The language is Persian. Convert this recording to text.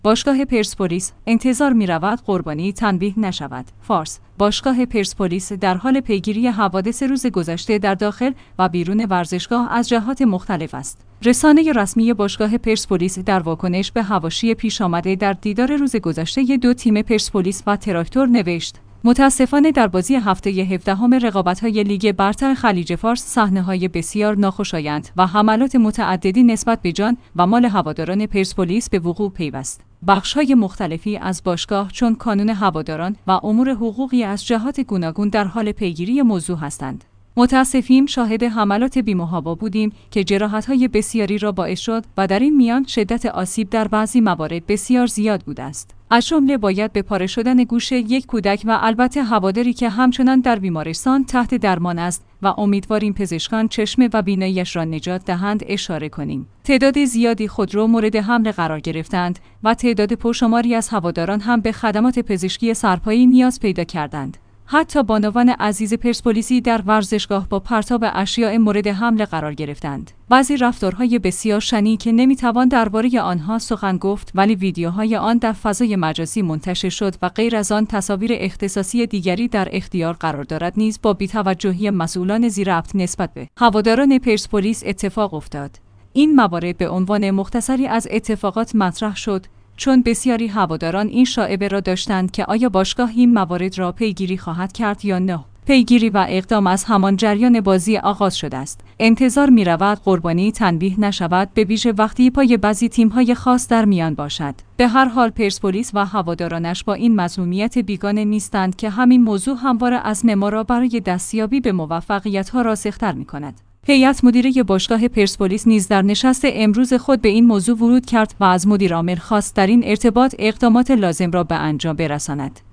باشگاه پرسپولیس انتظار می‌رود قربانی تنبیه نشود. فارس: باشگاه پرسپولیس در حال پیگیری حوادث روز گذشته در داخل و بیرون ورزشگاه از جهات مختلف است. رسانه رسمی باشگاه پرسپولیس در واکنش به حواشی پیش آمده در دیدار روز گذشته دو تیم پرسپولیس و تراکتور نوشت: متاسفانه در بازی هفته 17 رقابت‌های لیگ برتر خلیج فارس صحنه‌های بسیار ناخوشایند و حملات متعددی نسبت به جان و مال هواداران پرسپولیس به وقوع پیوست. بخش‌های مختلفی از باشگاه چون کانون هواداران و امور حقوقی از جهات گوناگون در حال پیگیری موضوع هستند. متاسفیم شاهد حملات بی‌محابا بودیم که جراحت‌های بسیاری را باعث شد و در این میان شدت آسیب در بعضی موارد بسیار زیاد بوده است. از جمله باید به پاره شدن گوش یک کودک و البته هواداری که همچنان در بیمارستان تحت درمان است و امیدواریم پزشکان چشم و بیناییش را نجات دهند اشاره کنیم. تعداد زیادی خودرو مورد حمله قرار گرفتند و تعداد پرشماری از هواداران هم به خدمات پزشکی سرپایی نیاز پیدا کردند. حتی بانوان عزیز پرسپولیسی در ورزشگاه با پرتاب اشیاء مورد حمله قرار گرفتند. بعضی رفتارهای بسیار شنیع که نمیتوان درباره آنها سخن گفت، ولی ویدیوهای آن در فضای مجازی منتشر شد و غیر از آن تصاویر اختصاصی دیگری در اختیار قرار دارد نیز با بی‌توجهی مسئولان ذی‌ربط نسبت به هواداران پرسپولیس اتفاق افتاد. این موارد به عنوان مختصری از اتفاقات مطرح شد، چون بسیاری هواداران این شایبه را داشتند که آیا باشگاه این موارد را پیگیری خواهد کرد یا نه. پیگیری و اقدام از همان جریان بازی آغاز شده است. انتظار می‌رود قربانی تنبیه نشود، به ویژه وقتی پای بعضی تیم‌های خاص در میان باشد. به هر حال پرسپولیس و هوادارانش با این مظلومیت بیگانه نیستند که همین موضوع همواره عزم ما را برای دستیابی به موفقیت‌ها راسختر می‌کند. هیئت مدیره باشگاه پرسپولیس نیز در نشست امروز خود به این موضوع ورود کرد و از مدیر عامل خواست در این ارتباط اقدامات لازم را به انجام برساند.